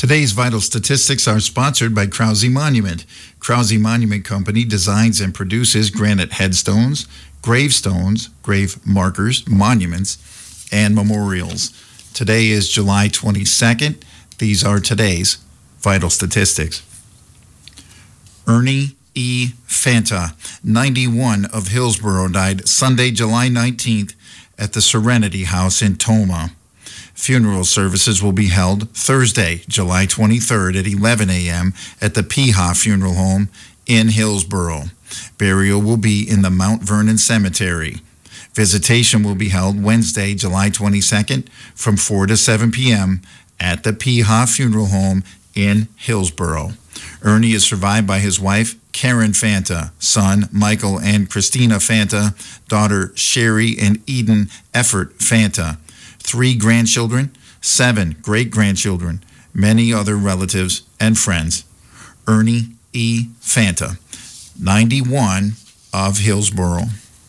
Today's vital statistics are sponsored by Krause Monument. Krause Monument Company designs and produces granite headstones, gravestones, grave markers, monuments, and memorials. Today is July 22nd. These are today's vital statistics. Ernie E. Fanta, 91, of Hillsborough, died Sunday, July 19th at the Serenity House in Tomah. Funeral services will be held Thursday, July 23rd at 11 a.m. at the Peha Funeral Home in Hillsborough. Burial will be in the Mount Vernon Cemetery. Visitation will be held Wednesday, July 22nd from 4 to 7 p.m. at the Peha Funeral Home in Hillsborough. Ernie is survived by his wife, Karen Fanta, son, Michael and Christina Fanta, daughter, Sherry and Eden Effort Fanta, 3 grandchildren, 7 great-grandchildren, many other relatives and friends. Ernie E. Fanta, 91, of Hillsborough.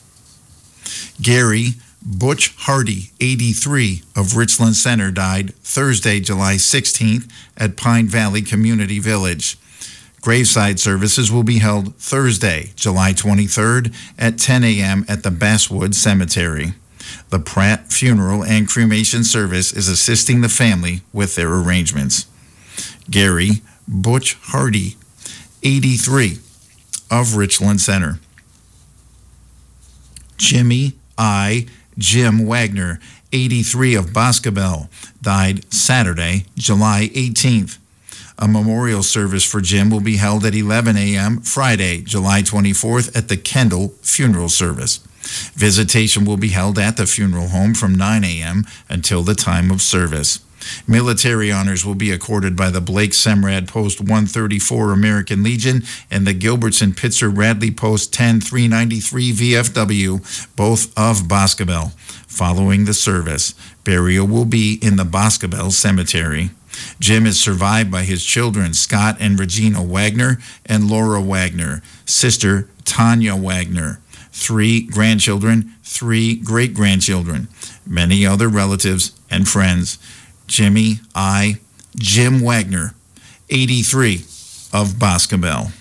Gary Butch Hardy, 83, of Richland Center, died Thursday, July 16th at Pine Valley Community Village. Graveside services will be held Thursday, July 23rd at 10 a.m. at the Basswood Cemetery. The Pratt Funeral and Cremation Service is assisting the family with their arrangements. Gary Butch Hardy, 83, of Richland Center. Jimmy I. Jim Wagner, 83, of Boscobel, died Saturday, July 18th. A memorial service for Jim will be held at 11 a.m. Friday, July 24th at the Kendall Funeral Service. Visitation will be held at the funeral home from 9 a.m. until the time of service. Military honors will be accorded by the Blake Semrad Post 134 American Legion and the Gilbertson Pitzer Radley Post 10393 VFW, both of Boscobel. Following the service, burial will be in the Boscobel Cemetery. Jim is survived by his children, Scott and Regina Wagner, and Laura Wagner, sister Tanya Wagner, 3 grandchildren, 3 great-grandchildren, many other relatives and friends. Jimmy I. Jim Wagner, 83, of Boscobel.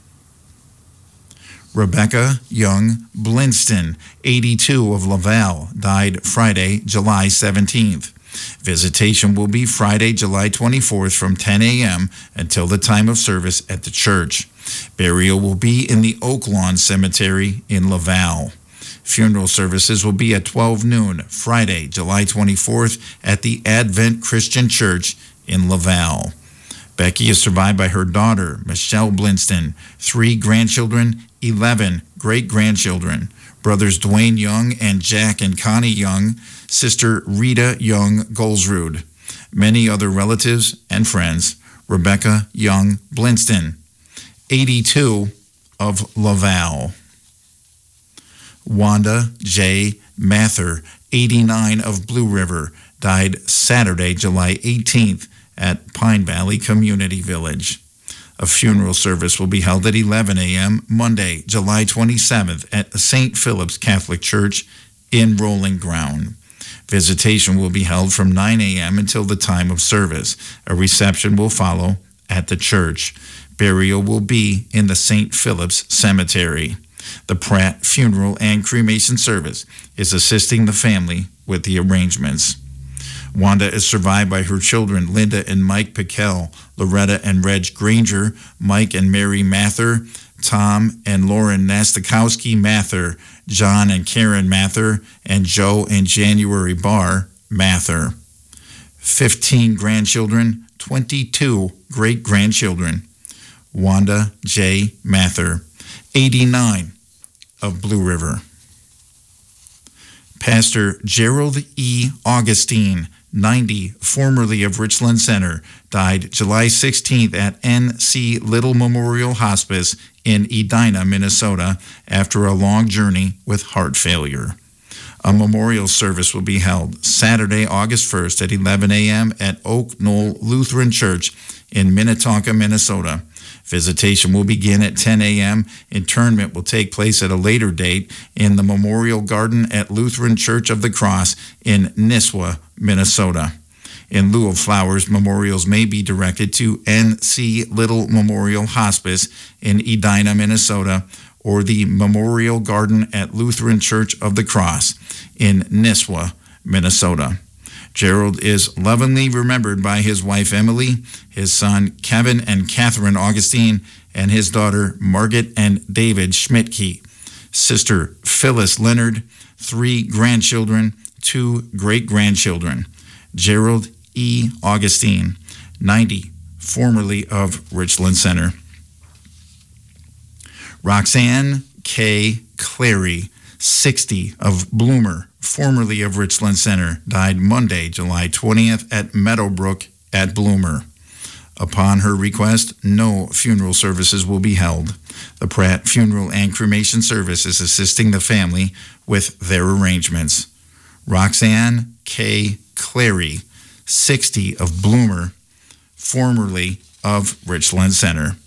Rebecca Young Blinston, 82, of Laval, died Friday, July 17th. Visitation will be Friday, July 24th from 10 a.m. until the time of service at the church. Burial will be in the Oak Lawn Cemetery in Laval. Funeral services will be at 12 noon, Friday, July 24th at the Advent Christian Church in Laval. Becky is survived by her daughter, Michelle Blinston, 3 grandchildren, 11 great-grandchildren, brothers Dwayne Young and Jack and Connie Young, sister Rita Young Goldsrud, many other relatives and friends. Rebecca Young Blinston, 82, of Laval. Wanda J. Mather, 89, of Blue River, died Saturday, July 18th at Pine Valley Community Village. A funeral service will be held at 11 a.m. Monday, July 27th at St. Philip's Catholic Church in Rolling Ground. Visitation will be held from 9 a.m. until the time of service. A reception will follow at the church. Burial will be in the St. Philip's Cemetery. The Pratt Funeral and Cremation Service is assisting the family with the arrangements. Wanda is survived by her children, Linda and Mike Piquel, Loretta and Reg Granger, Mike and Mary Mather, Tom and Lauren Nastakowski Mather, John and Karen Mather, and Joe and January Barr Mather. 15 grandchildren, 22 great-grandchildren. Wanda J. Mather, 89, of Blue River. Pastor Gerald E. Augustine, 90, formerly of Richland Center, died July 16th at N.C. Little Memorial Hospice in Edina, Minnesota, after a long journey with heart failure. A memorial service will be held Saturday, August 1st at 11 a.m. at Oak Knoll Lutheran Church in Minnetonka, Minnesota. Visitation will begin at 10 a.m. Interment will take place at a later date in the Memorial Garden at Lutheran Church of the Cross in Nisswa, Minnesota. In lieu of flowers, memorials may be directed to N.C. Little Memorial Hospice in Edina, Minnesota, or the Memorial Garden at Lutheran Church of the Cross in Nisswa, Minnesota. Gerald is lovingly remembered by his wife Emily, his son Kevin and Catherine Augustine, and his daughter Margaret and David Schmidtke, sister Phyllis Leonard, 3 grandchildren, 2 great-grandchildren. Gerald E. Augustine, 90, formerly of Richland Center. Roxanne K. Clary, 60, of Bloomer, formerly of Richland Center, died Monday, July 20th at Meadowbrook at Bloomer. Upon her request, no funeral services will be held. The Pratt Funeral and Cremation Service is assisting the family with their arrangements. Roxanne K. Clary, 60, of Bloomer, formerly of Richland Center.